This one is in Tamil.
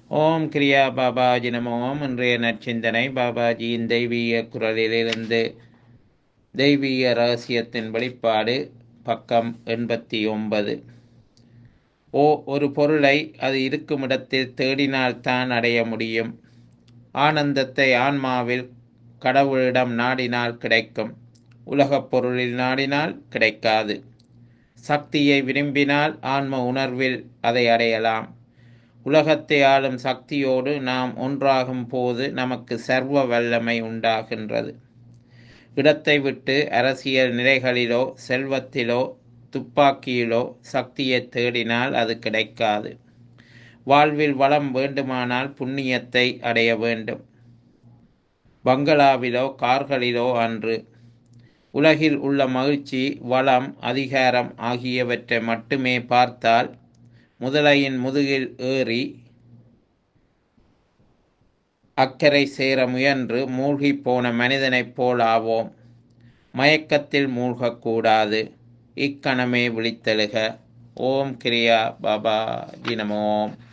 ஓம் கிரியா பாபாஜி நம ஓம். இன்றைய நற்சிந்தனை பாபாஜியின் தெய்வீக குரலிலிருந்து. தெய்வீக ரகசியத்தின் வெளிப்பாடு, பக்கம் 89. ஒரு பொருளை அது இருக்கும் இடத்தில் தேடினால்தான் அடைய முடியும். ஆனந்தத்தை ஆன்மாவில் கடவுளிடம் நாடினால் கிடைக்கும். உலகப் பொருளில் நாடினால் கிடைக்காது. சக்தியை விரும்பினால் ஆன்ம உணர்வில் அதை அடையலாம். உலகத்தை ஆளும் சக்தியோடு நாம் ஒன்றாகும் போது நமக்கு சர்வ வல்லமை உண்டாகின்றது. இடத்தை விட்டு அரசியல் நிலைகளிலோ செல்வத்திலோ துப்பாக்கியிலோ சக்தியை தேடினால் அது கிடைக்காது. வாழ்வில் வளம் வேண்டுமானால் புண்ணியத்தை அடைய வேண்டும். பங்களாவிலோ கார்களிலோ அன்று. உலகில் உள்ள மகிழ்ச்சி, வளம், அதிகாரம் ஆகியவற்றை மட்டுமே பார்த்தால் முதலையின் முதுகில் ஏறி அக்கரை சேர முயன்று மூழ்கி போன மனிதனைப் போல் ஆவோம். மயக்கத்தில் மூழ்கக்கூடாது. இக்கணமே விழித்தெழுக. ஓம் கிரியா பாபாஜி நம ஓம்.